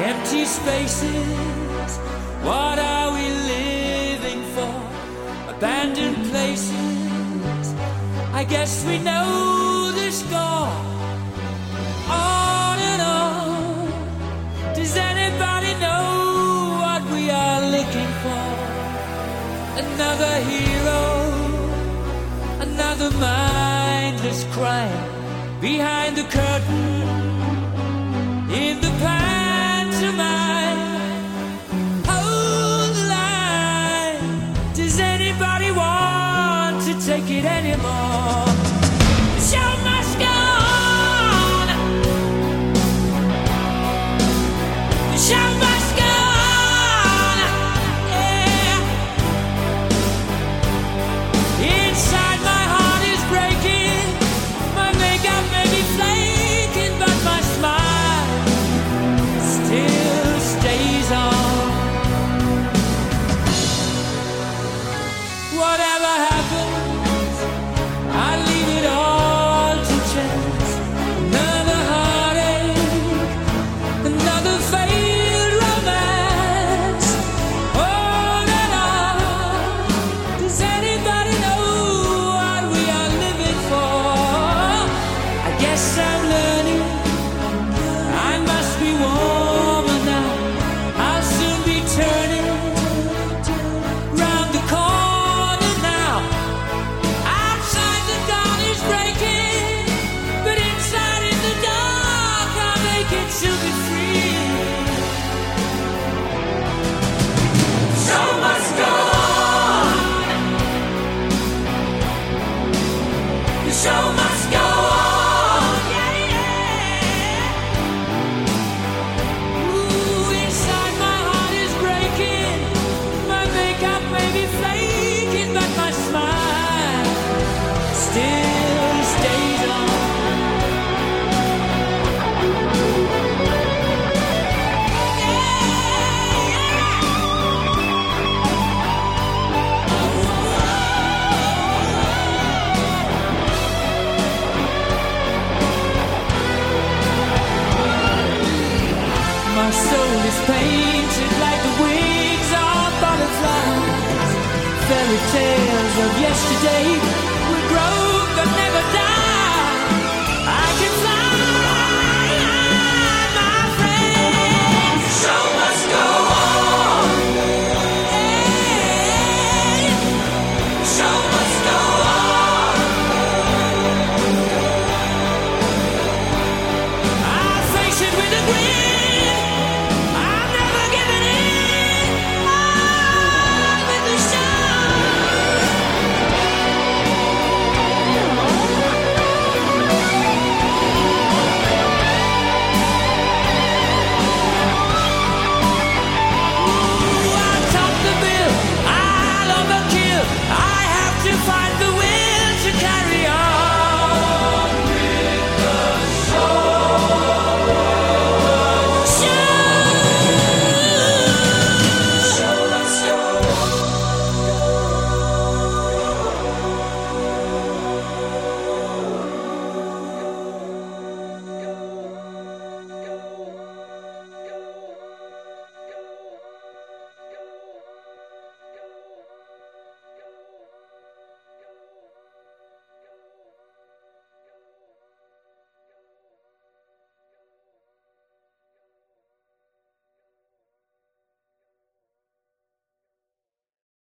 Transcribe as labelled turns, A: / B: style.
A: Empty spaces, what are we living for? Abandoned places, I guess we know the score. On and on, does anybody know what we are looking for? Another hero, another mindless crime behind the curtain, in the pantomime. Hold the line, does anybody want to take it anymore? The show must go on. The show must go on. Yeah. Inside my heart is breaking, my makeup may be flaking, but my smile still stays on. Whatever happens, I leave it all to chance. Another heartache, another failed romance. On and on, does anybody know what we are living for? I guess I'm learning, I must be warmer now. I'll soon be turning round the corner now. Outside the dawn is breaking, but inside in the dark I'll make it to be free. Show must go on. The show must go on. Yeah, yeah. Ooh, inside my heart is breaking, my makeup may be flaking, but my smile still stays on. My soul is painted like the wings of butterflies. Fairy tales of yesterday will grow but never